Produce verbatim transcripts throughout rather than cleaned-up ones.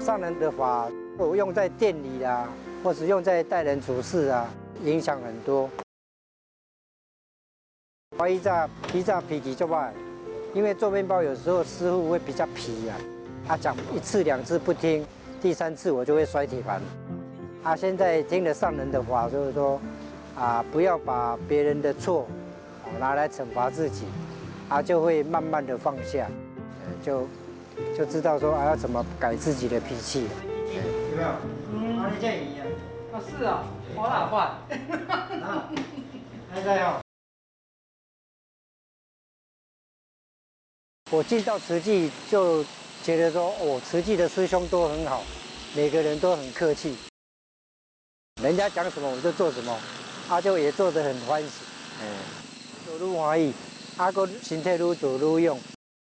上人的法，我用在店里啦，或是用在待人处事啊，影响很多。我以前以前脾气就坏，因为做面包有时候师傅会比较皮啊，他讲一次两次不听，第三次我就会摔铁盘。啊，现在听了上人的法，就是说，啊，不要把别人的错拿来惩罚自己，啊，就会慢慢的放下，就就知道说啊要怎么改自己的脾气。有没有？嗯，啊，你这样一样。啊，是啊，好哪换？啊，还在哦。我进到慈济就觉得说，哦，慈济的师兄都很好，每个人都很客气。人家讲什么我就做什么，啊就也做得很欢喜，嗯，做愈欢喜，啊个身体愈做愈勇。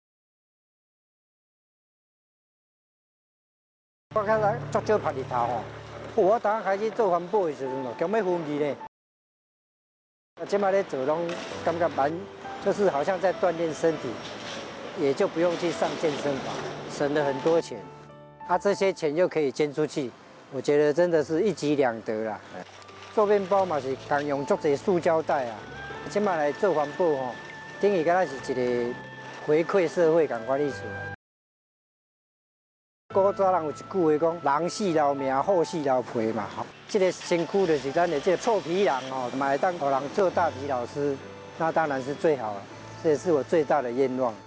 我较早足少晒日头吼，我刚开始做环保的时阵哦，强要昏去呢。现在咧做拢感觉蛮，就是好像在锻炼身体，也就不用去上健身房，省了很多钱。啊，这些钱又可以捐出去，我觉得真的是一举两得啦。做面包嘛是共用足侪塑胶袋啊，即摆来做环保吼，等于敢若是一个回馈社会共款意思。古早人有一句话讲：人死留名，货死留皮嘛。吼，这个身躯就是咱的这个臭皮囊哦，嘛会当让人做大皮老师，那当然是最好了，这也是我最大的愿望。